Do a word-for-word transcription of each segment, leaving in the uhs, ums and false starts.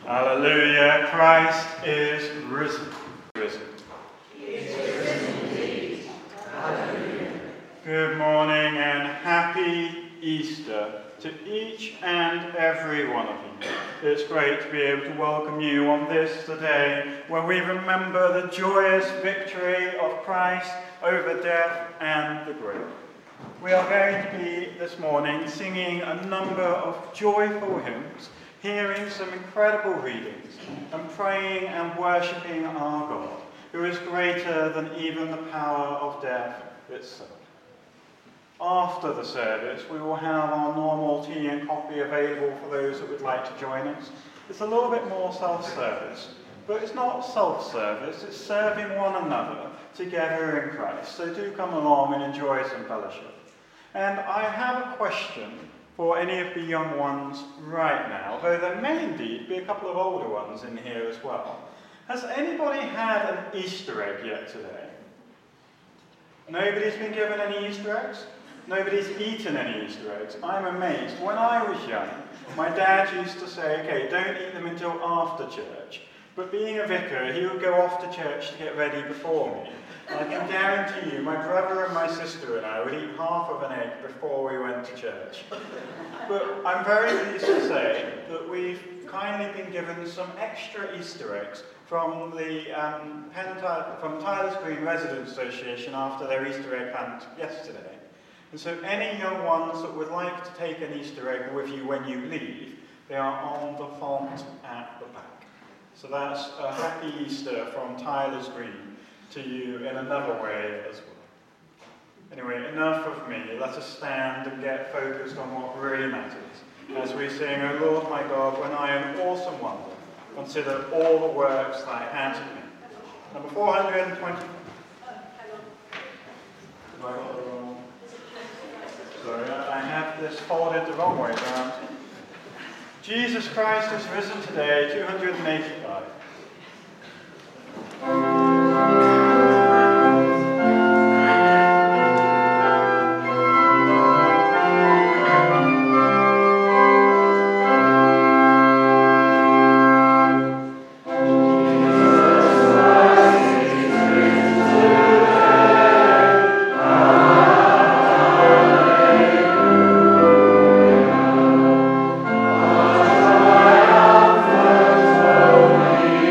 Hallelujah, Christ is risen. Risen. He is risen indeed. Hallelujah. Good morning and happy Easter to each and every one of you. It's great to be able to welcome you on this the day when we remember the joyous victory of Christ over death and the grave. We are going to be this morning singing a number of joyful hymns, hearing some incredible readings, and praying and worshipping our God, who is greater than even the power of death itself. After the service, we will have our normal tea and coffee available for those that would like to join us. It's a little bit more self-service, but it's not self-service, it's serving one another together in Christ. So do come along and enjoy some fellowship. And I have a question for any of the young ones right now, though there may indeed be a couple of older ones in here as well. Has anybody had an Easter egg yet today? Nobody's been given any Easter eggs? Nobody's eaten any Easter eggs? I'm amazed. When I was young, my dad used to say, okay, don't eat them until after church. But being a vicar, he would go off to church to get ready before me. And I can guarantee you, my brother and my sister and I would eat half of an egg before we went to church. But I'm very pleased to say that we've kindly been given some extra Easter eggs from the um, from Tyler's Green Residents Association after their Easter egg hunt yesterday. And so any young ones that would like to take an Easter egg with you when you leave, they are on the font at the back. So that's a happy Easter from Tyler's Green to you in another way as well. Anyway, enough of me. Let us stand and get focused on what really matters as we sing, O Lord my God, when I am awesome wonder, consider all the works thy hands have made. Number four hundred twenty. Sorry, I have this folded the wrong way around. Jesus Christ is risen today, two hundred eighty-five. Holy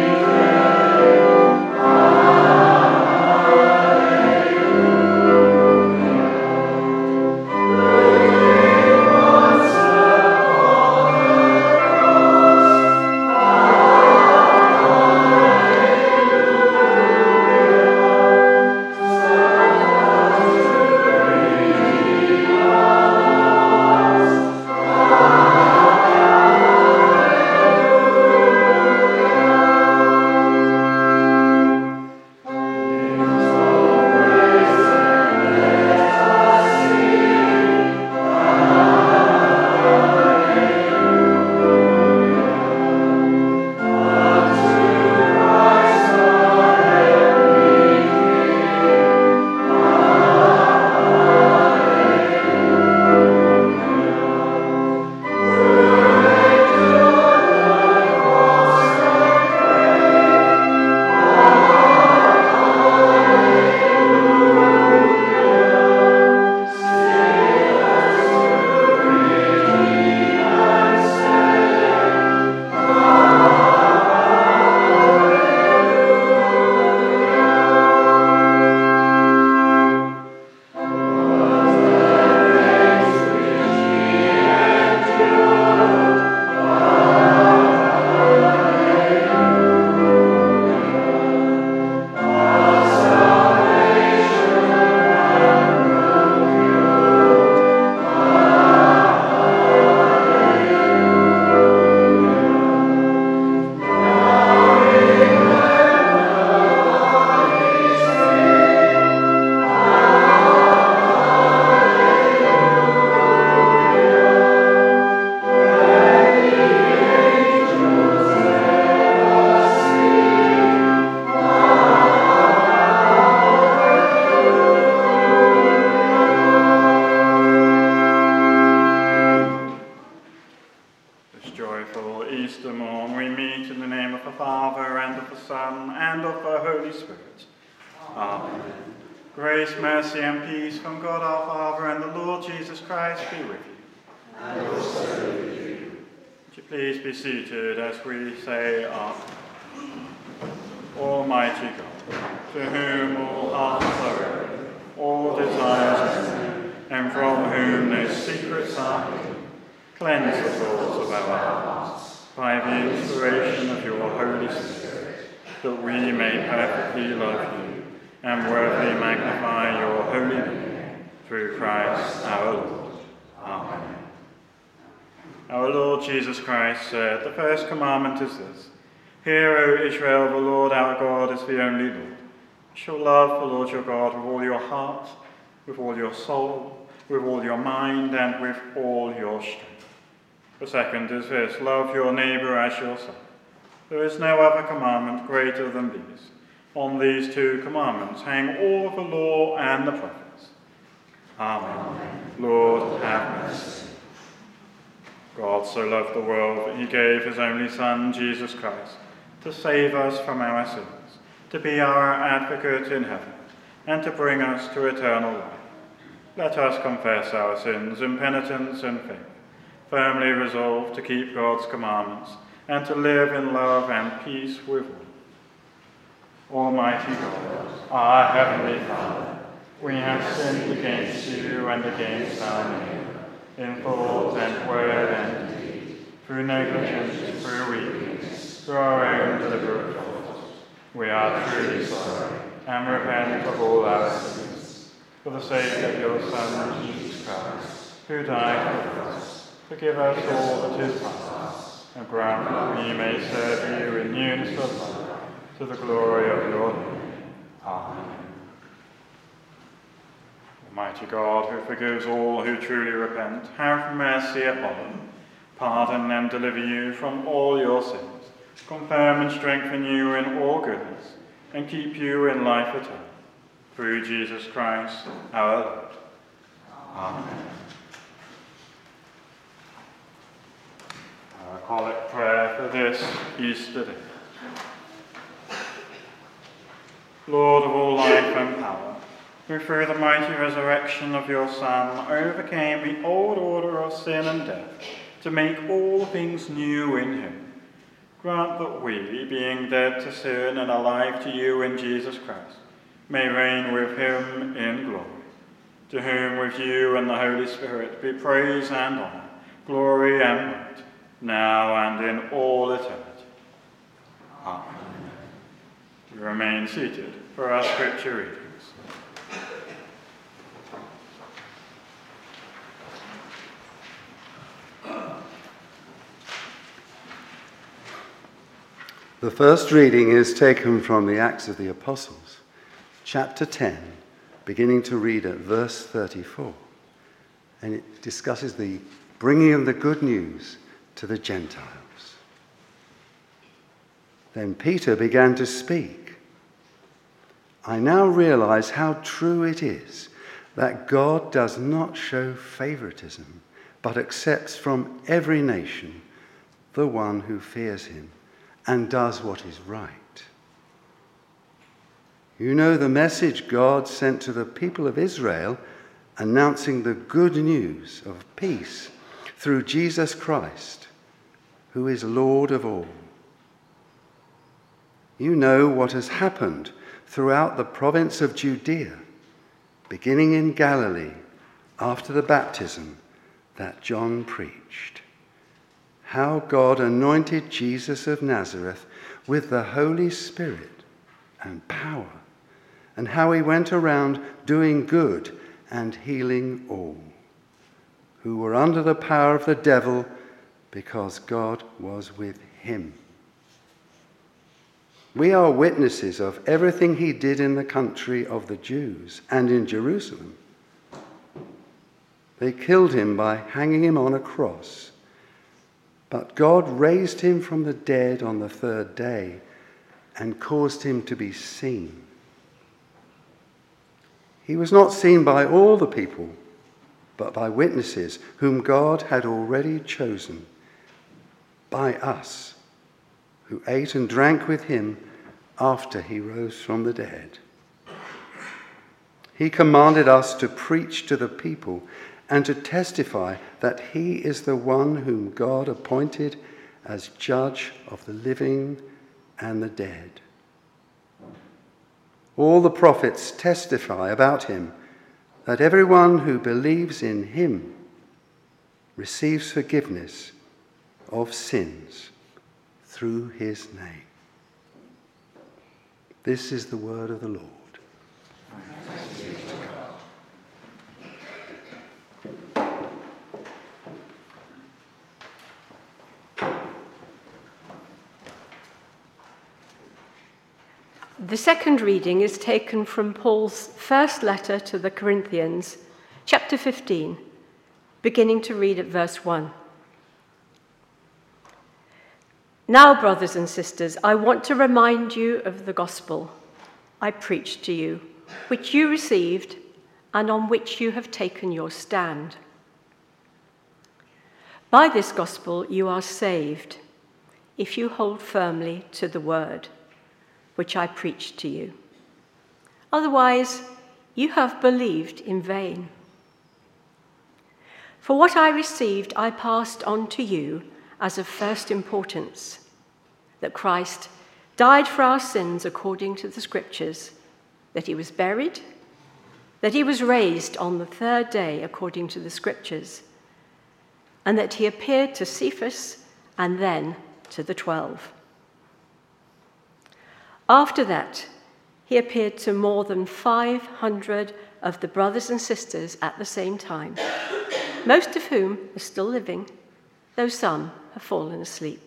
joyful Easter morn, we meet in the name of the Father, and of the Son, and of the Holy Spirit. Amen. Grace, mercy, and peace from God our Father and the Lord Jesus Christ be with you. And also with you. Would you please be seated as we say our Almighty God, to whom all hearts are open, all desires are known, and from whom no secrets are hidden, cleanse the thoughts of our hearts by the inspiration of your Holy Spirit, that we may perfectly love you and worthily magnify your holy name, through Christ our Lord. Amen. Our Lord Jesus Christ said, the first commandment is this: Hear, O Israel, the Lord our God is the only Lord. You shall love the Lord your God with all your heart, with all your soul, with all your mind, and with all your strength. The second is this: love your neighbour as yourself. There is no other commandment greater than these. On these two commandments hang all the law and the prophets. Amen. Amen. Lord, have mercy. God so loved the world that he gave his only Son, Jesus Christ, to save us from our sins, to be our advocate in heaven, and to bring us to eternal life. Let us confess our sins in penitence and faith, firmly resolved to keep God's commandments and to live in love and peace with all. Almighty God, our heavenly Father, we have sinned against you and against our neighbour, in thought and word and deed, through negligence, through weakness, through our own deliberate fault. We are truly sorry and repent of all our sins. For the sake of your Son, Jesus Christ, who died for us, forgive us all that is past, and grant that we may serve you in newness of life, to the glory of your name. Amen. Almighty God, who forgives all who truly repent, have mercy upon them, pardon and deliver you from all your sins, confirm and strengthen you in all goodness, and keep you in life eternal. Through Jesus Christ, our Lord. Amen. Our collect prayer for this Easter day. Lord of all life and power, who through the mighty resurrection of your Son overcame the old order of sin and death to make all things new in him, grant that we, being dead to sin and alive to you in Jesus Christ, may reign with him in glory, to whom with you and the Holy Spirit be praise and honour, glory and might, now and in all eternity. Amen. We remain seated for our scripture readings. The first reading is taken from the Acts of the Apostles, chapter ten, beginning to read at verse thirty-four. And it discusses the bringing of the good news to the Gentiles. Then Peter began to speak. I now realize how true it is that God does not show favoritism, but accepts from every nation the one who fears him and does what is right. You know the message God sent to the people of Israel, announcing the good news of peace through Jesus Christ, who is Lord of all. You know what has happened throughout the province of Judea, beginning in Galilee after the baptism that John preached. How God anointed Jesus of Nazareth with the Holy Spirit and power, and how he went around doing good and healing all who were under the power of the devil, because God was with him. We are witnesses of everything he did in the country of the Jews and in Jerusalem. They killed him by hanging him on a cross. But God raised him from the dead on the third day and caused him to be seen. He was not seen by all the people, but by witnesses whom God had already chosen, by us, who ate and drank with him after he rose from the dead. He commanded us to preach to the people and to testify that he is the one whom God appointed as judge of the living and the dead. All the prophets testify about him, that everyone who believes in him receives forgiveness of sins through his name. This is the word of the Lord. Thanks be to God. The second reading is taken from Paul's first letter to the Corinthians, chapter fifteen, beginning to read at verse one. Now, brothers and sisters, I want to remind you of the gospel I preached to you, which you received and on which you have taken your stand. By this gospel you are saved, if you hold firmly to the word which I preached to you. Otherwise, you have believed in vain. For what I received I passed on to you as of first importance, that Christ died for our sins according to the Scriptures, that he was buried, that he was raised on the third day according to the Scriptures, and that he appeared to Cephas and then to the twelve. After that, he appeared to more than five hundred of the brothers and sisters at the same time, most of whom are still living, though some have fallen asleep.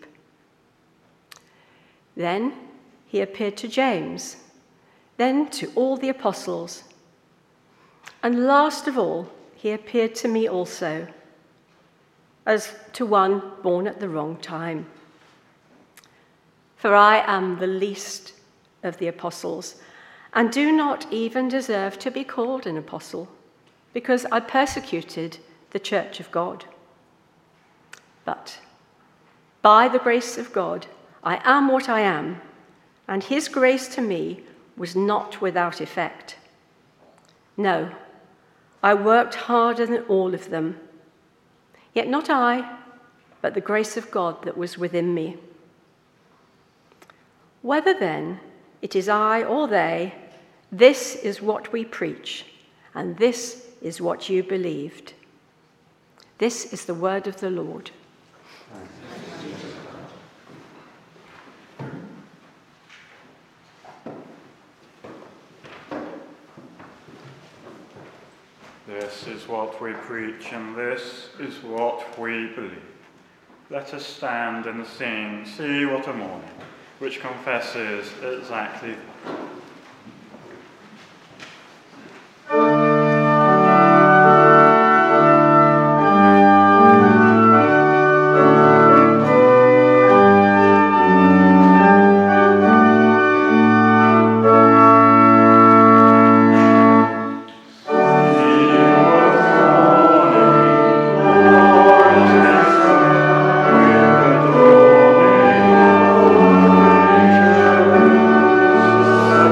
Then he appeared to James, then to all the apostles, and last of all, he appeared to me also, as to one born at the wrong time. For I am the least of the apostles, and do not even deserve to be called an apostle, because I persecuted the church of God. But by the grace of God, I am what I am, and his grace to me was not without effect. No, I worked harder than all of them, yet not I, but the grace of God that was within me. Whether then it is I or they, this is what we preach, and this is what you believed. This is the word of the Lord. This is what we preach, and this is what we believe. Let us stand and sing, See What a Morning, which confesses exactly that. Thank you.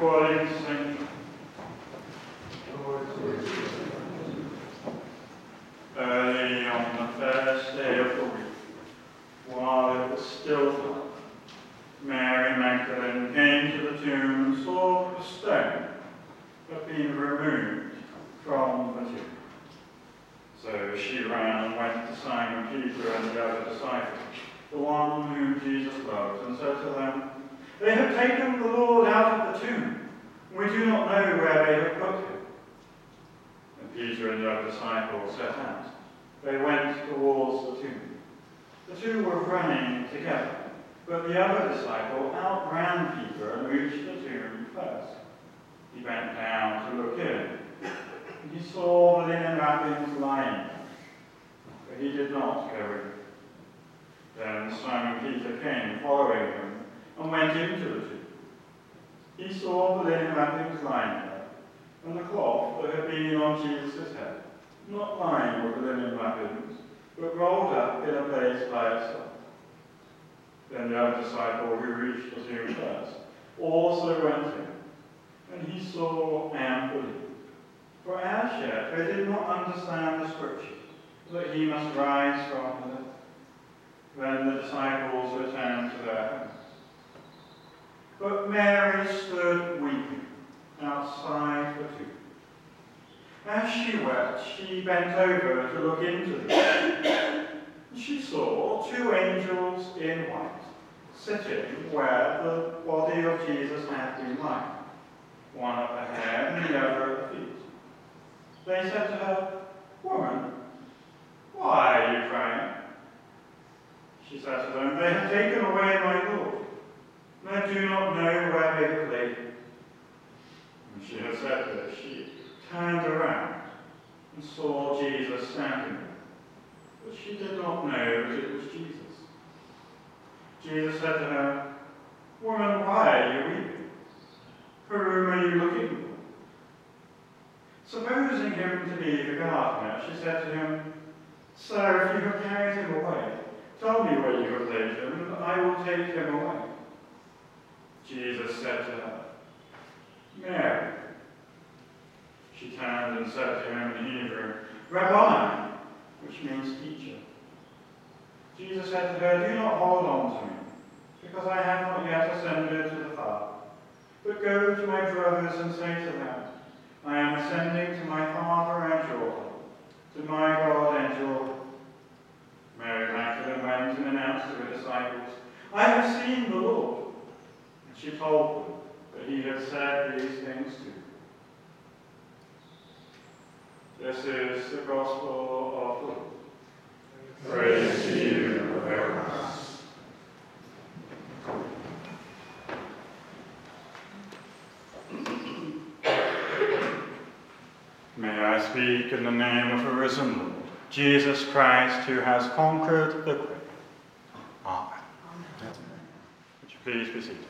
according to Saint John. Early on the first day of the week, while it was still dark, Mary Magdalene came to the tomb and saw that the stone had been removed from the tomb. So she ran and went to Simon Peter and the other disciple, the one whom Jesus loved, and said to them, "They have taken the Lord out of the tomb. We do not know where they have put him." And Peter and the other disciple set out. They went towards the tomb. The two were running together, but the other disciple outran Peter and reached the tomb first. He bent down to look in, and he saw the linen wrappings lying there, but he did not go in. Then Simon Peter came, following him, and went into the tomb. He saw the linen wrappings lying there, and the cloth that had been on Jesus' head, not lying with the linen wrappings, but rolled up in a place by itself. Then the other disciple who reached the tomb first also went in, and he saw and believed. For as yet they did not understand the scriptures, that he must rise from the dead. Then the disciples returned to their homes. But Mary stood weeping outside the tomb. As she wept, she bent over to look into the tomb. She saw two angels in white, sitting where the body of Jesus had been lying, one at the head and the other at the feet. They said to her, "Woman, why are you crying?" She said to them, "They have taken away my Lord, and I do not know where they have laid him." And she had said this, she turned around and saw Jesus standing there, but she did not know that it was Jesus. Jesus said to her, "Woman, why are you weeping? Whom are you looking for?" Supposing him to be the gardener, she said to him, "Sir, if you have carried him away, tell me where you have laid him, and I will take him away." Jesus said to her, "Mary." She turned and said to him in Hebrew, "Rabboni," which means teacher. Jesus said to her, "Do not hold on to me, because I have not yet ascended to the Father. But go to my brothers and say to them, I am ascending to my Father and your Father, to my God and your God." Mary Magdalene went and announced to her disciples, "I have seen the Lord." And she told them that he had said these things to her. This is the gospel of the Lord. Praise to you, O Christ. May I speak in the name of the risen Lord, Jesus Christ, who has conquered the grave. Amen. Would you please be seated?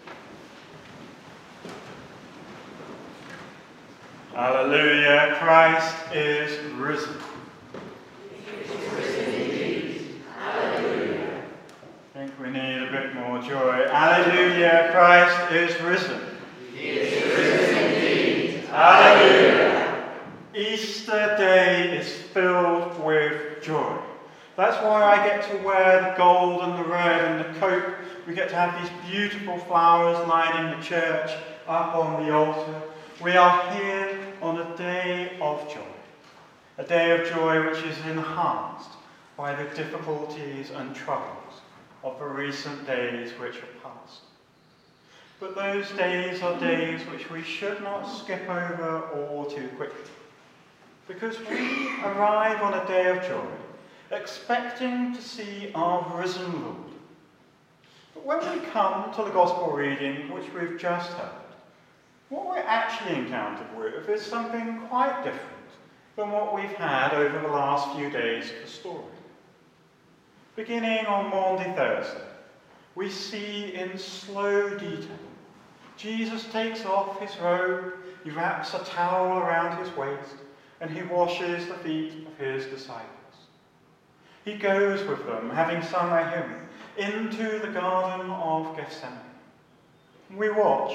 Hallelujah, Christ is risen. He is risen indeed. Hallelujah. I think we need a bit more joy. Hallelujah, Christ is risen. He is risen indeed. Hallelujah. Easter Day is filled with joy. That's why I get to wear the gold and the red and the coat. We get to have these beautiful flowers lining the church up on the altar. We are here on a day of joy. A day of joy which is enhanced by the difficulties and troubles of the recent days which have passed. But those days are days which we should not skip over all too quickly, because we arrive on a day of joy expecting to see our risen Lord. But when we come to the Gospel reading which we've just heard, what we're actually encountered with is something quite different than what we've had over the last few days of the story. Beginning on Maundy Thursday, we see in slow detail Jesus takes off his robe, he wraps a towel around his waist, and he washes the feet of his disciples. He goes with them, having sung a hymn, into the Garden of Gethsemane. We watch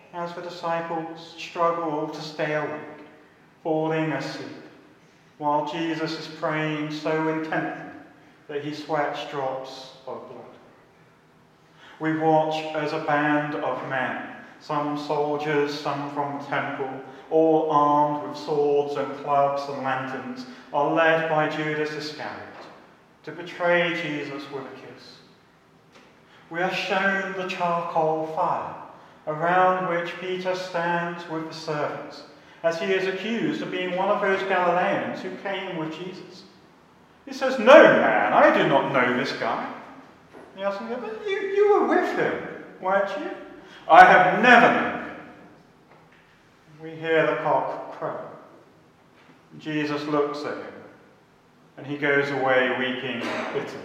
as the disciples struggle to stay awake, falling asleep, while Jesus is praying so intently that he sweats drops of blood. We watch as a band of men, some soldiers, some from the temple, all armed with swords and clubs and lanterns, are led by Judas Iscariot to betray Jesus with a kiss. We are shown the charcoal fire around which Peter stands with the servants, as he is accused of being one of those Galileans who came with Jesus. He says, "No, man, I do not know this guy." He asks him, "But you, you were with him, weren't you?" "I have never known him." We hear the cock crow. Jesus looks at him, and he goes away weeping bitterly.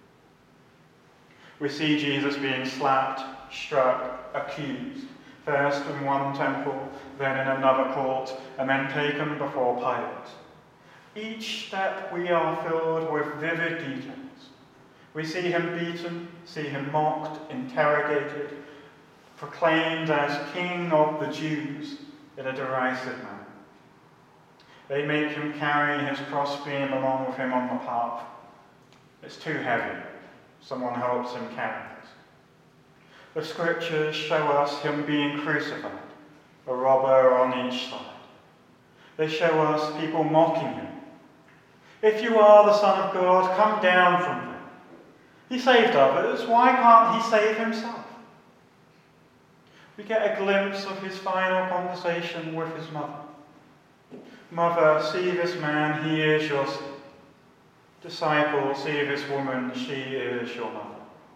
We see Jesus being slapped, struck, accused, first in one temple, then in another court, and then taken before Pilate. Each step we are filled with vivid details. We see him beaten, see him mocked, interrogated, proclaimed as King of the Jews in a derisive manner. They make him carry his crossbeam along with him on the path. It's too heavy. Someone helps him carry it. The scriptures show us him being crucified, a robber on each side. They show us people mocking him. "If you are the Son of God, come down from there. He saved others, why can't he save himself?" We get a glimpse of his final conversation with his mother. "Mother, see this man, he is your son. Disciple, see this woman, she is your mother."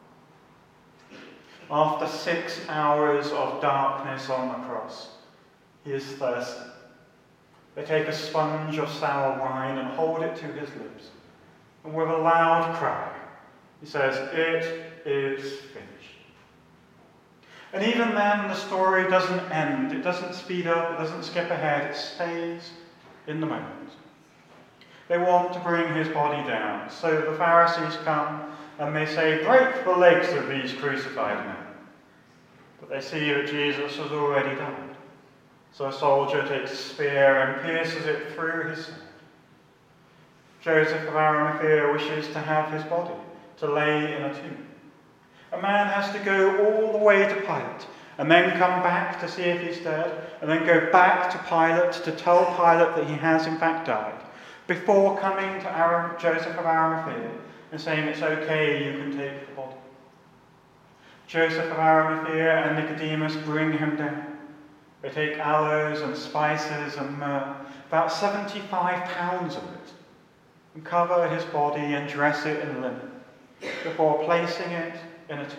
After six hours of darkness on the cross, he is thirsty. They take a sponge of sour wine and hold it to his lips. And with a loud cry, he says, "It is finished." And even then, the story doesn't end. It doesn't speed up. It doesn't skip ahead. It stays in the moment. They want to bring his body down. So the Pharisees come and they say, "Break the legs of these crucified men." But they see that Jesus has already died. So a soldier takes a spear and pierces it through his side. Joseph of Arimathea wishes to have his body, to lay in a tomb. A man has to go all the way to Pilate, and then come back to see if he's dead, and then go back to Pilate to tell Pilate that he has in fact died, before coming to Aram- Joseph of Arimathea and saying it's okay, you can take the body. Joseph of Arimathea and Nicodemus bring him down. They take aloes and spices and myrrh, about seventy-five pounds of it, and cover his body and dress it in linen, before placing it in a tomb.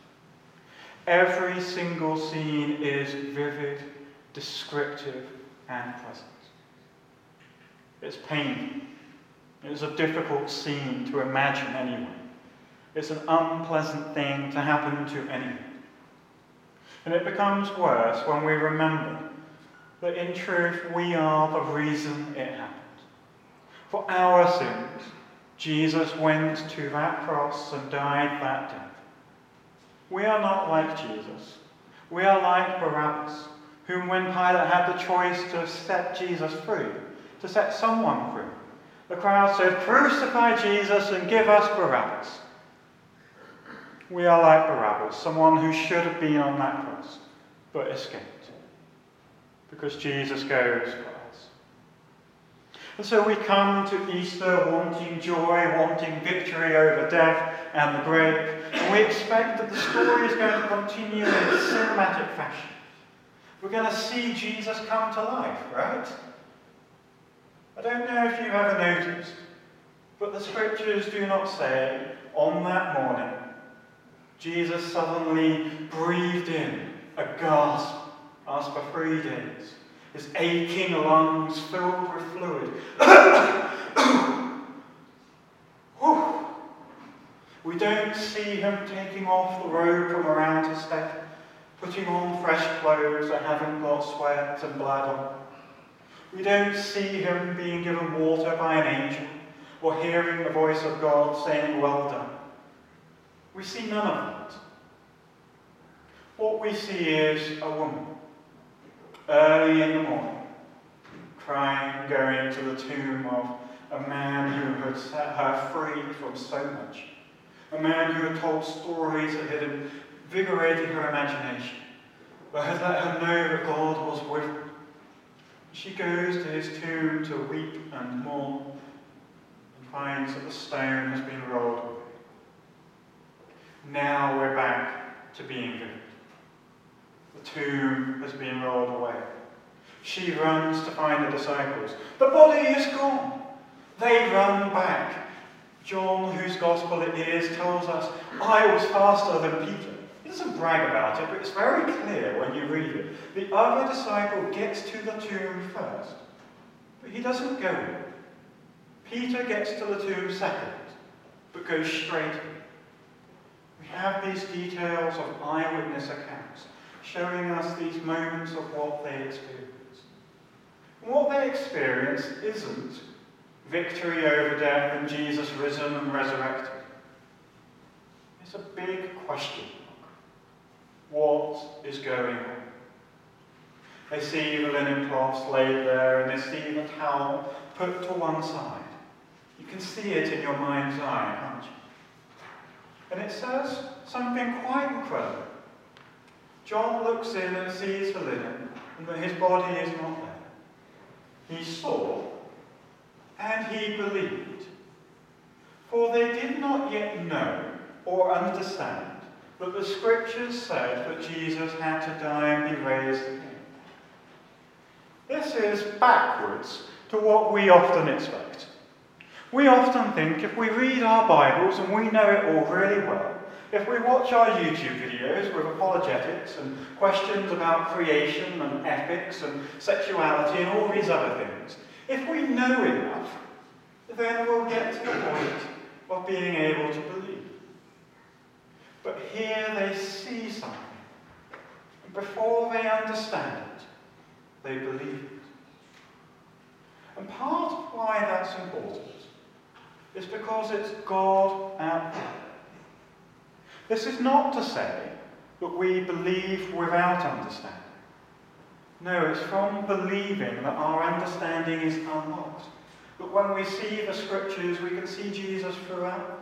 Every single scene is vivid, descriptive, and present. It's painful. It's a difficult scene to imagine anyway. It's an unpleasant thing to happen to anyone. And it becomes worse when we remember that in truth we are the reason it happened. For our sins, Jesus went to that cross and died that death. We are not like Jesus. We are like Barabbas, whom when Pilate had the choice to set Jesus free, to set someone free, the crowd said, "Crucify Jesus and give us Barabbas." We are like Barabbas, someone who should have been on that cross, but escaped, because Jesus goes for us. And so we come to Easter wanting joy, wanting victory over death and the grave, and we expect that the story is going to continue in cinematic fashion. We're going to see Jesus come to life, right? I don't know if you've ever noticed, but the scriptures do not say, on that morning, Jesus suddenly breathed in a gasp as for three days, his aching lungs filled with fluid. We don't see him taking off the robe from around his neck, putting on fresh clothes that haven't got sweat and blood on. We don't see him being given water by an angel, or hearing the voice of God saying, "Well done." We see none of that. What we see is a woman, early in the morning, crying, going to the tomb of a man who had set her free from so much, a man who had told stories that had invigorated her imagination, but had let her know that God was with her. She goes to his tomb to weep and mourn, and finds that the stone has been rolled away. Now we're back to being good. The tomb has been rolled away. She runs to find the disciples. The body is gone. They run back. John, whose gospel it is, tells us, I was faster than Peter. He doesn't brag about it, but it's very clear when you read it. The other disciple gets to the tomb first, but he doesn't go in. Peter gets to the tomb second, but goes straight in. We have these details of eyewitness accounts showing us these moments of what they experience. And what they experience isn't victory over death and Jesus risen and resurrected. It's a big question. What is going on? They see the linen cloths laid there, and they see the towel put to one side. You can see it in your mind's eye, can't you? And it says something quite incredible. John looks in and sees the linen, and that his body is not there. He saw, and he believed. For they did not yet know or understand that the scriptures said that Jesus had to die and be raised again. This is backwards to what we often expect. We often think if we read our Bibles and we know it all really well, if we watch our YouTube videos with apologetics and questions about creation and ethics and sexuality and all these other things, if we know enough, then we'll get to the point of being able to believe. But here they see something, and before they understand it, they believe it. And part of why that's important is because it's God out there. This is not to say that we believe without understanding. No, it's from believing that our understanding is unlocked. But when we see the scriptures, we can see Jesus throughout.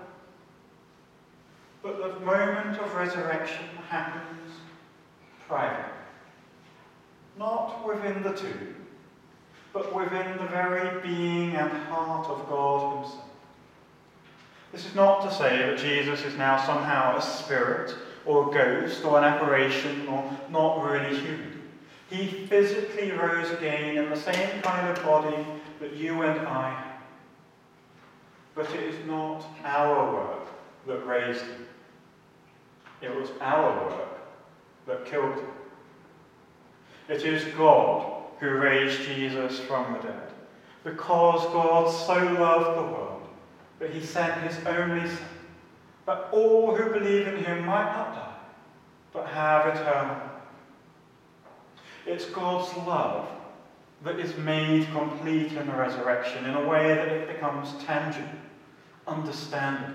But the moment of resurrection happens privately. Not within the tomb, but within the very being and heart of God himself. This is not to say that Jesus is now somehow a spirit or a ghost or an apparition or not really human. He physically rose again in the same kind of body that you and I have. But it is not our work that raised him. It was our work that killed him. It is God who raised Jesus from the dead, because God so loved the world that he sent his only Son, that all who believe in him might not die, but have eternal life. It's God's love that is made complete in the resurrection in a way that it becomes tangible, understandable.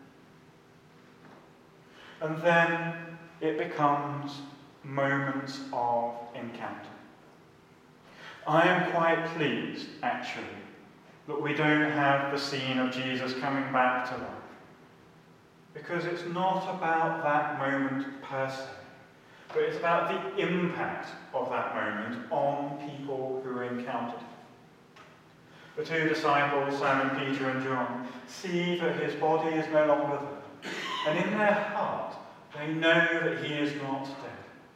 And then it becomes moments of encounter. I am quite pleased, actually, that we don't have the scene of Jesus coming back to life. Because it's not about that moment per se, but it's about the impact of that moment on people who encountered him. The two disciples, Simon Peter and John, see that his body is no longer there, and in their heart they know that he is not dead.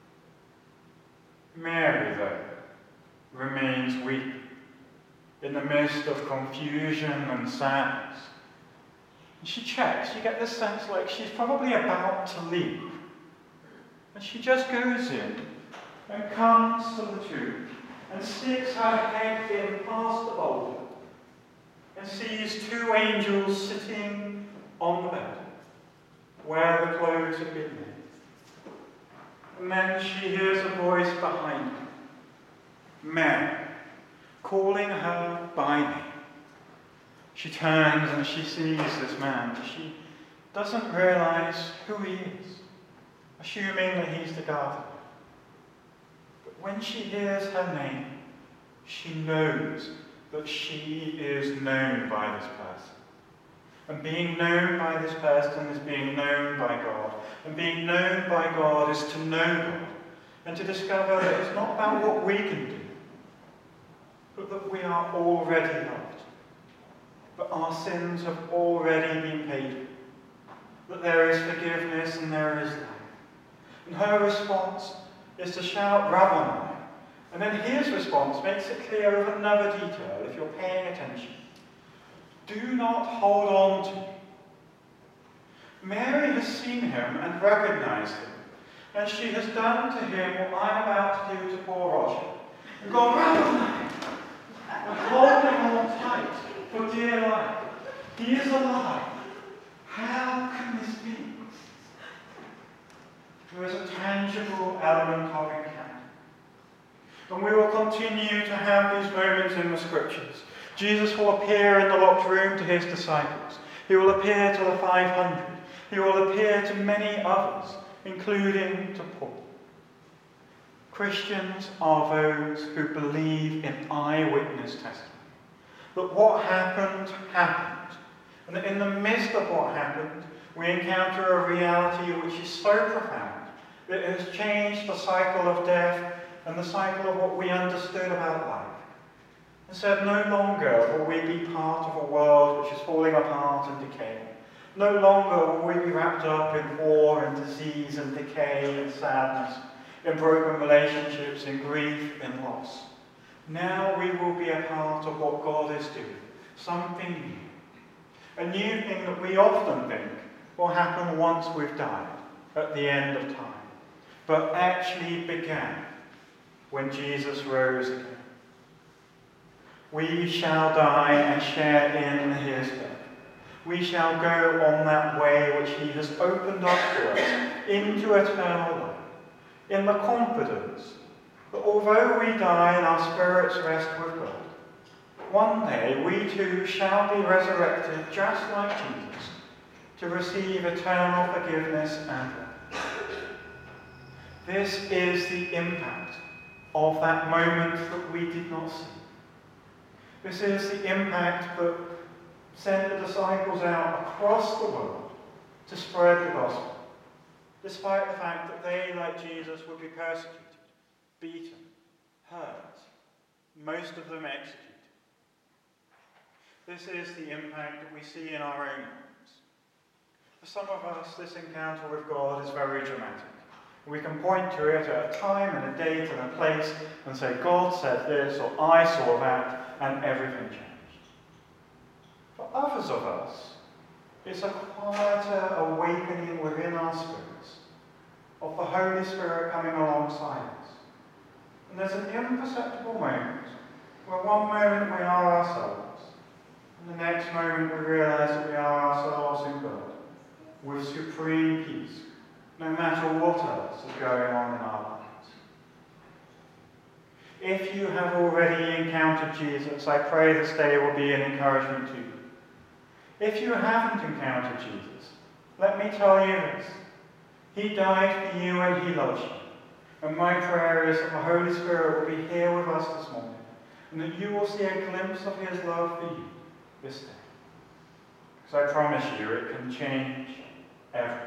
Mary, though, remains weeping in the midst of confusion and sadness. And she checks, you get this sense like she's probably about to leave. And she just goes in and comes to the tomb and sticks her head in past the boulder and sees two angels sitting on the bed where the clothes had been laid. And then she hears a voice behind her, Mary, calling her by name. She turns and she sees this man. She doesn't realize who he is, assuming that he's the gardener. But When she hears her name, she knows that she is known by this person. And being known by this person is being known by God. And being known by God is to know God and to discover that it's not about what we can do, but that we are already loved. But our sins have already been paid for. That there is forgiveness and there is life. And her response is to shout, Rabboni. And then his response makes it clear of another detail, if you're paying attention. Do not hold on to me. Mary has seen him and recognized him, and she has done to him what I'm about to do to poor Roger. And gone, Rabboni! And holding on tight for dear life. He is alive. How can this be? There is a tangible element of encounter. And we will continue to have these moments in the scriptures. Jesus will appear in the locked room to his disciples. He will appear to the five hundred. He will appear to many others, including to Paul. Christians are those who believe in eyewitness testimony. That what happened, happened. And that in the midst of what happened, we encounter a reality which is so profound that it has changed the cycle of death and the cycle of what we understood about life. And said, no longer will we be part of a world which is falling apart and decaying. No longer will we be wrapped up in war and disease and decay and sadness, in broken relationships, in grief, in loss. Now we will be a part of what God is doing, something new. A new thing that we often think will happen once we've died, at the end of time, but actually began when Jesus rose again. We shall die and share in his death. We shall go on that way which he has opened up to us into eternal life, in the confidence that although we die and our spirits rest with God, one day we too shall be resurrected just like Jesus to receive eternal forgiveness and life. This is the impact of that moment that we did not see. This is the impact that sent the disciples out across the world to spread the gospel, despite the fact that they, like Jesus, would be persecuted, beaten, hurt, most of them executed. This is the impact that we see in our own lives. For some of us, this encounter with God is very dramatic. We can point to it at a time and a date and a place and say, God said this, or I saw that, and everything changed. For others of us, it's a quieter awakening within our spirits of the Holy Spirit coming alongside us. And there's an imperceptible moment where one moment we are ourselves, and the next moment we realize that we are ourselves in God, with supreme peace, no matter what else is going on in our lives. If you have already encountered Jesus, I pray this day will be an encouragement to you. If you haven't encountered Jesus, let me tell you this. He died for you and he loves you. And my prayer is that the Holy Spirit will be here with us this morning, and that you will see a glimpse of his love for you this day. Because I promise you, it can change everything.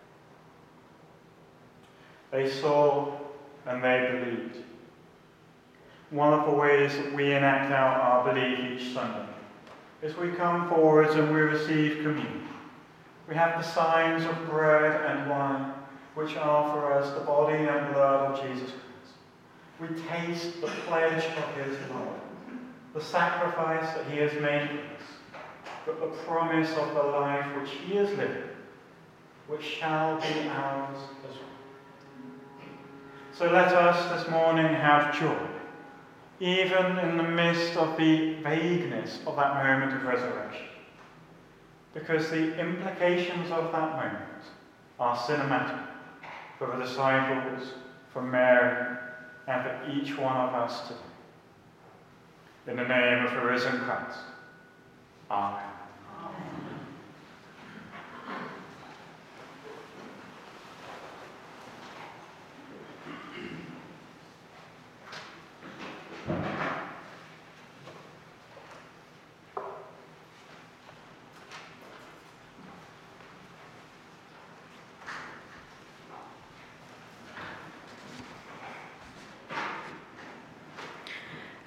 They saw and they believed. One of the ways that we enact out our belief each Sunday is we come forwards and we receive communion. We have the signs of bread and wine, which are for us the body and blood of Jesus Christ. We taste the pledge of his love, the sacrifice that he has made for us, but the promise of the life which he is living, which shall be ours as well. So let us this morning have joy, even in the midst of the vagueness of that moment of resurrection, because the implications of that moment are cinematic for the disciples, for Mary, and for each one of us today. In the name of the risen Christ. Amen.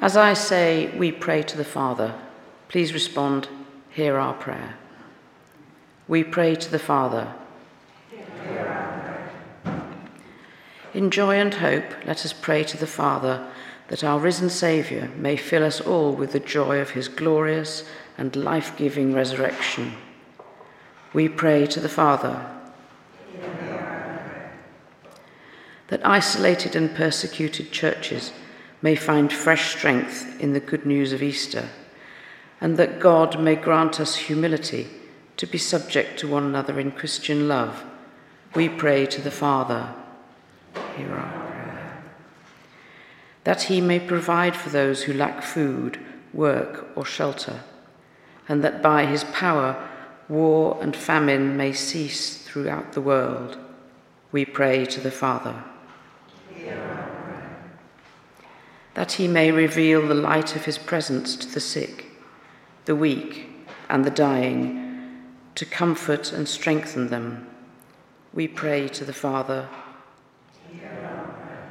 As I say, we pray to the Father, please respond, hear our prayer. We pray to the Father. Hear our prayer. In joy and hope, let us pray to the Father that our risen Saviour may fill us all with the joy of his glorious and life-giving resurrection. We pray to the Father. Hear our prayer. That isolated and persecuted churches may find fresh strength in the good news of Easter, and that God may grant us humility to be subject to one another in Christian love. We pray to the Father. Hear our prayer. That he may provide for those who lack food, work, or shelter, and that by his power war and famine may cease throughout the world. We pray to the Father. Hear our prayer. That he may reveal the light of his presence to the sick, the weak, and the dying, to comfort and strengthen them. We pray to the Father. Hear our prayer.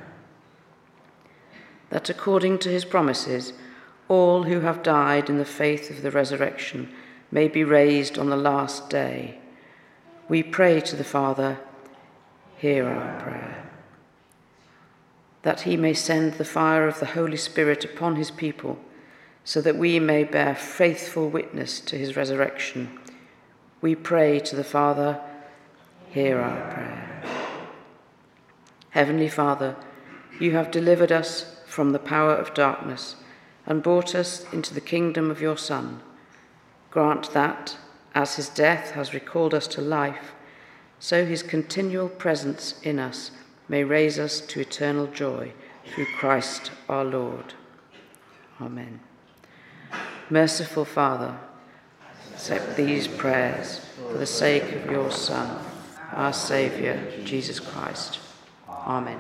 That according to his promises, all who have died in the faith of the resurrection may be raised on the last day. We pray to the Father. Hear our prayer. That he may send the fire of the Holy Spirit upon his people, so that we may bear faithful witness to his resurrection. We pray to the Father. Hear our prayer. Heavenly Father, you have delivered us from the power of darkness and brought us into the kingdom of your Son. Grant that, as his death has recalled us to life, so his continual presence in us may raise us to eternal joy through Christ our Lord. Amen. Merciful Father, accept these prayers for the sake of your Son, our Saviour, Jesus Christ. Amen.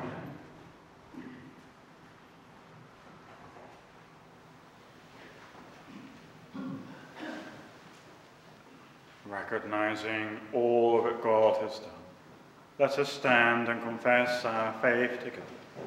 Recognizing all that God has done, let us stand and confess our faith together.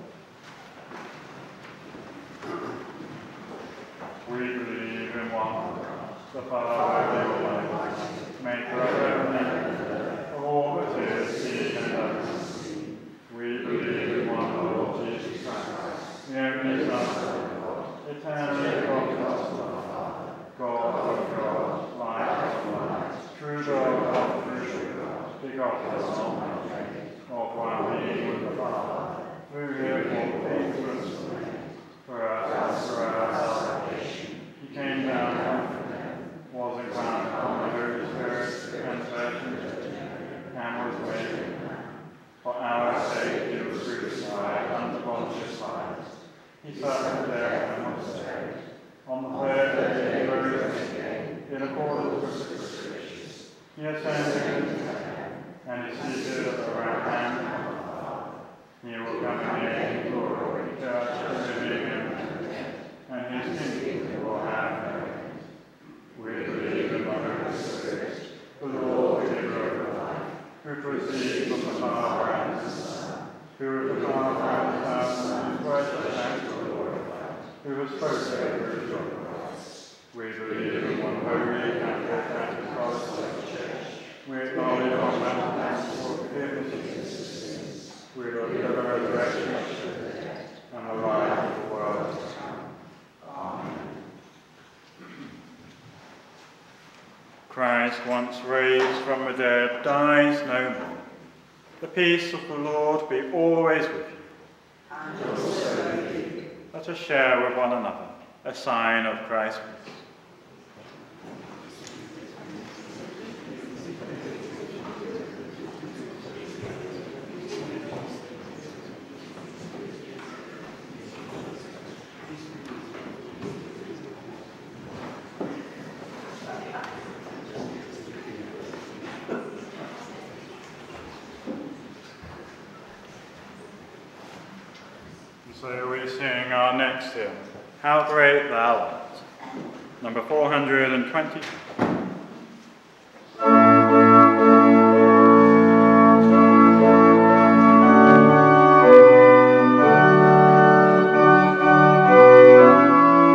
We believe in one God, the Father Almighty, maker of heaven and earth, of all that is seen and unseen. We believe in one Lord Jesus Christ, the only Son of God, eternally begotten of the Father, God of God, light of light, true God of true God, begotten of Almighty, of one being with the Father, through him all things were made, for us and for our salvation. He came down from heaven, was incarnate of the Holy Spirit, and virgin and was made man. For our sake he was crucified under Pontius Pilate. He suffered death and was buried. On the third day he rose again, in accordance with the Scriptures. He ascended into heaven, and is seated at the right hand of the Father. He will come again in glory to judge the living and the dead, and his kingdom will have no end. We believe in the Holy Spirit, the Lord, giver of life, who proceeds from the Father and the Son, who is the Father and the Son, who is worshiped and glorified, who has spoken through the prophets. We believe in one holy, Catholic, and Apostolic Church. We acknowledge one baptism for forgiveness of sins. We look for the resurrection of the dead and the life of the world to come. Amen. Christ, once raised from the dead, dies no more. The peace of the Lord be always with you. And also with you. Let us share with one another a sign of Christ's peace. So we sing our next hymn, How Great Thou Art, number four hundred twenty. Thank you.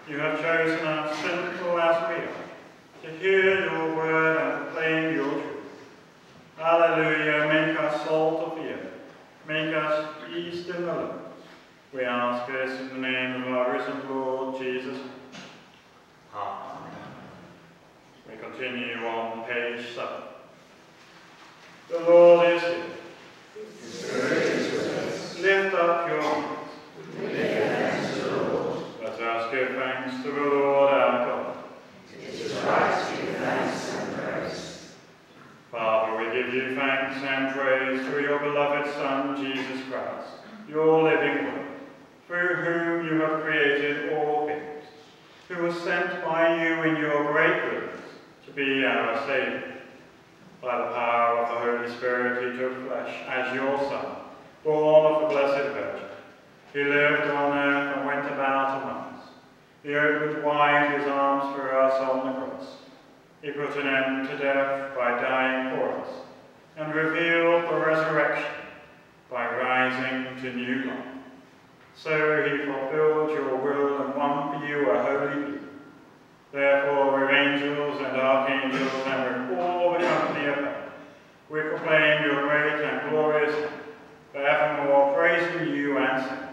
You have chosen us, sinful as we are, to hear your word and proclaim your truth. Alleluia, make us salt of the earth, make us yeast in the lump. We ask this in the name of our risen Lord Jesus. Amen. We continue on page seven. The Lord is here. His Spirit is with us. Lift up your hands. We give thanks to the Lord. Let us give thanks to the Lord our God. It is right to give thanks and praise. Father, we give you thanks and praise through your beloved Son, Jesus Christ, your living Word, through whom you have created all things, who was sent by you in your great goodness to be our Saviour. By the power of the Holy Spirit, he took flesh as your Son, born of the Blessed Virgin. He lived on earth and went about among us. He opened wide his arms for us on the cross. He put an end to death by dying for us, and revealed the resurrection by rising to new life. So he fulfilled your will and won for you a holy people. Therefore, with angels and archangels and with all the company of heaven, we proclaim your great and glorious name, forevermore praising you and saying,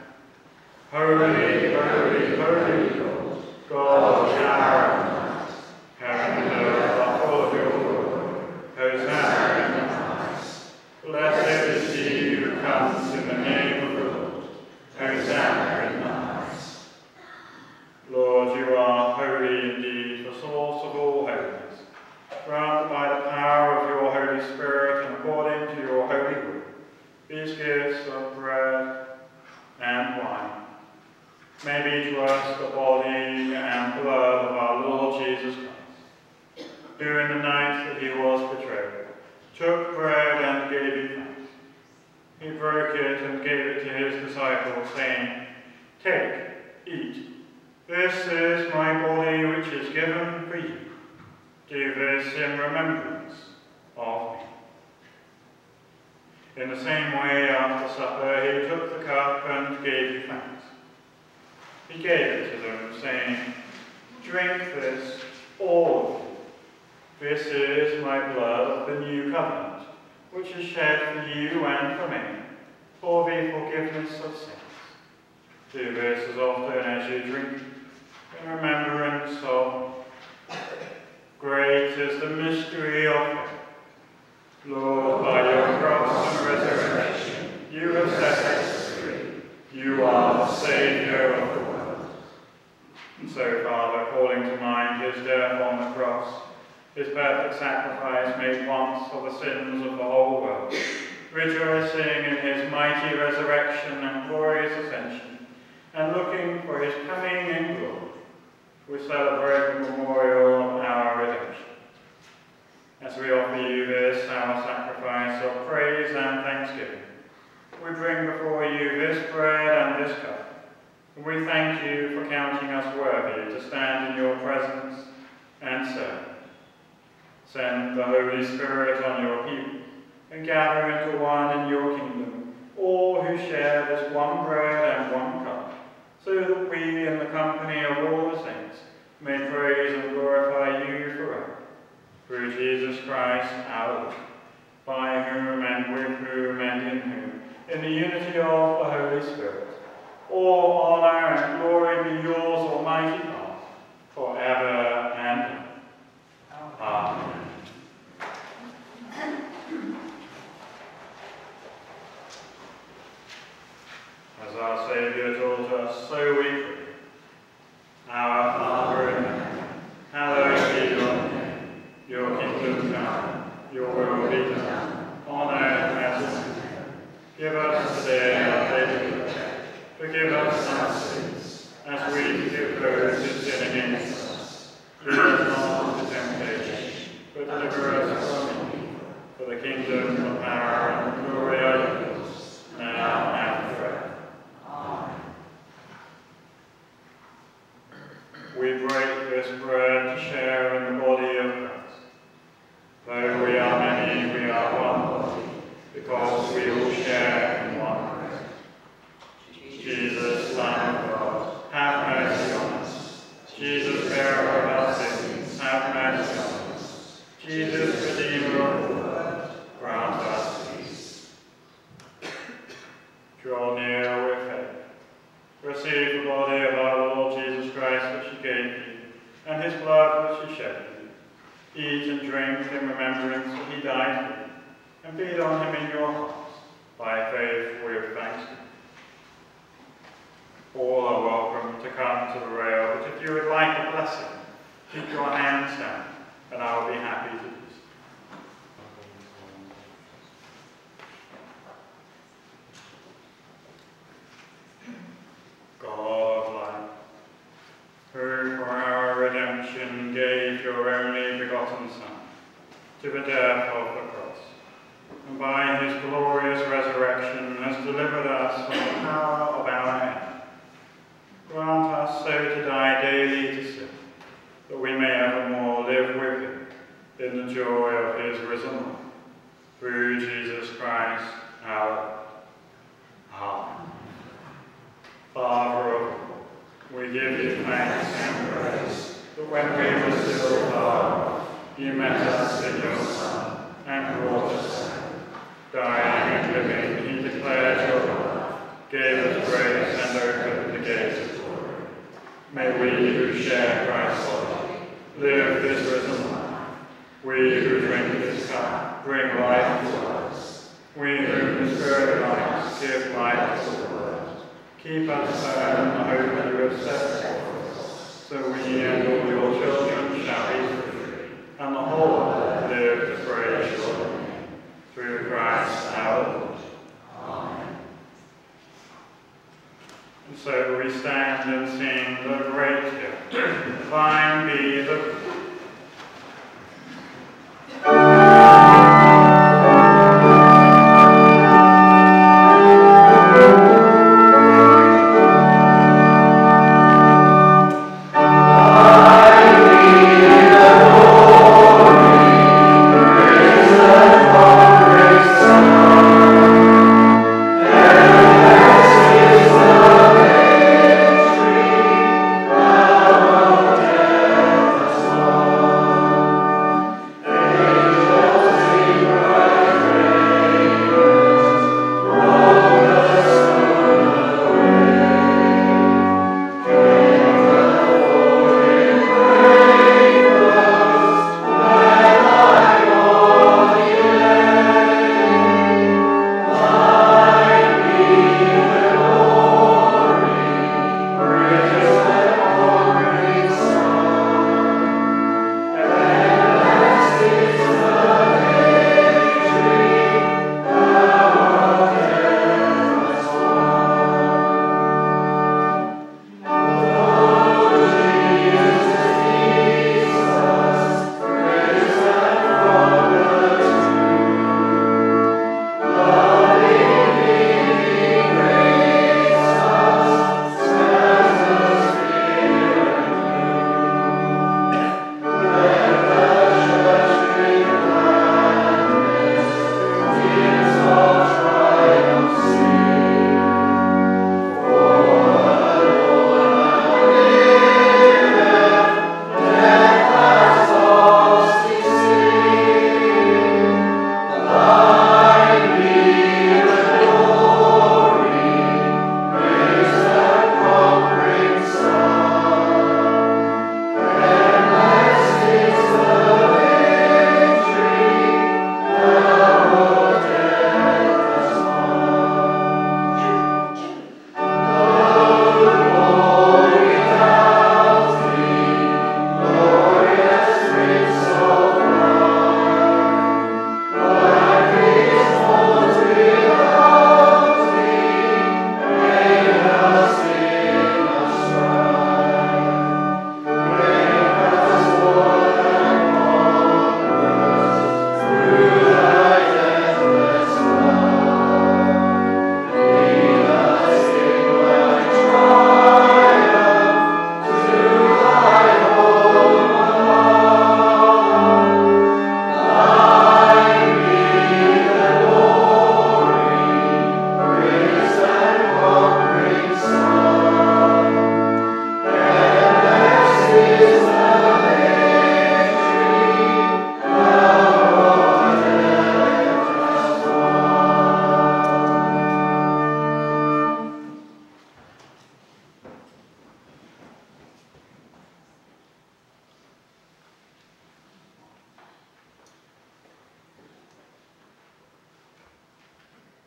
Holy, holy, holy Lord, God of power and might, heaven and earth are full of your glory. Hosanna in the highest. Blessed is he who comes in the name of the Lord. Hosanna in the highest. Lord, you are holy indeed, the source of all holiness. Grant by the power of your Holy Spirit and according to your holy will, these gifts of bread and wine may be to us the body and blood of our Lord Jesus Christ, who in the night that he was betrayed, took bread and gave you thanks. He broke it and gave it to his disciples, saying, Take, eat. This is my body which is given for you. Do this in remembrance of me. In the same way, after supper, he took the cup and gave you thanks. He gave it to them, saying, Drink this, all of you. This is my blood of the new covenant, which is shed for you and for many, for the forgiveness of sins. Do this as often as you drink, in remembrance of me. Great is the mystery of faith. Lord, by your cross and resurrection, you have set us free. You are the Saviour of the world. And so, Father, calling to mind his death on the cross, his perfect sacrifice made once for the sins of the whole world, rejoicing in his mighty resurrection and glorious ascension, and looking for his coming in glory, we celebrate the memorial of our redemption. As we offer you this, our sacrifice of praise and thanksgiving, we bring before you this bread and this cup, and we thank you for counting us worthy to stand in your presence and serve. Send the Holy Spirit on your people, and gather into one in your kingdom all who share this one bread and one cup, so that we, in the company of all the saints, may praise and glorify you forever. Through Jesus Christ our Lord, by whom and with whom and in whom, in the unity of the Holy Spirit, all honour and glory be yours, Almighty God, forever and ever. Amen. As our Saviour taught us, so we pray. Our Father in heaven, hallowed be your name. Your kingdom come, your will be done, on earth as in heaven. Give us today our daily bread. Forgive us our sins, as we forgive those who Jesus, bearer of our sins, have mercy on us. Jesus, Redeemer of the world, grant us peace. Draw near with faith. Receive the body of our Lord Jesus Christ, which he gave you, and his blood, which he shed for you. Eat and drink in remembrance that he died for you, and feed on him in your hearts. By faith with thanksgiving. All are welcome to come to the rail, but if you would like a blessing, keep your hands down, and I will be happy to do so. God of light, who for our redemption gave your only begotten Son to the death of the cross, and by his glorious resurrection has delivered us from the power of our enemy. Grant us so to die daily to sin, that we may evermore live with him in the joy of his risen life. Through Jesus Christ our Lord. Amen. Father of all, we give you thanks and praise that when we were still far off, you met us in your Son and brought us home. Dying and living, he declared your love, gave us grace and opened the gates of glory. May we who share Christ's body live this risen life. We who drink this cup bring life to us. We whom the Spirit lights give life to the world. Keep us firm in the hope that you have set before us, so we and all your children shall be free, and the whole world live to praise your name. Through Christ our Lord. Amen. And so we stand and sing the great hymn, Thine be the Amen.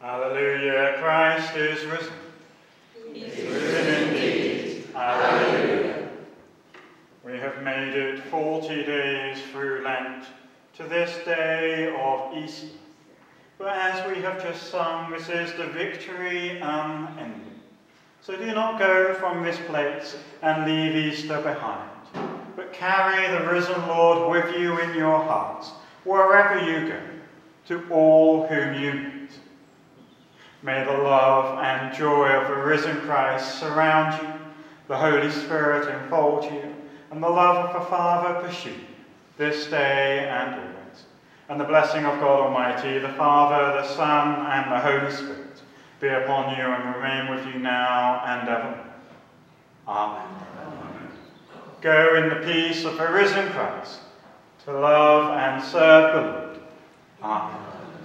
Alleluia, Christ is risen. He is risen indeed. Alleluia. We have made it forty days through Lent to this day of Easter. But as we have just sung, this is the victory unending. So do not go from this place and leave Easter behind, but carry the risen Lord with you in your hearts, wherever you go, to all whom you meet. May the love and joy of the risen Christ surround you, the Holy Spirit enfold you, and the love of the Father pursue you this day and always. And the blessing of God Almighty, the Father, the Son, and the Holy Spirit be upon you and remain with you now and ever. Amen. Amen. Go in the peace of the risen Christ to love and serve the Lord. Amen.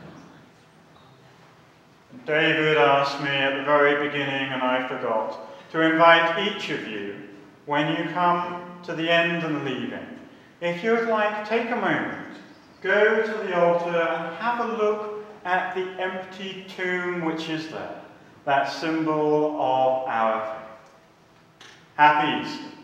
David asked me at the very beginning, and I forgot, to invite each of you, when you come to the end and leaving, if you would like, take a moment, go to the altar and have a look at the empty tomb which is there, that symbol of our faith. Happy Easter.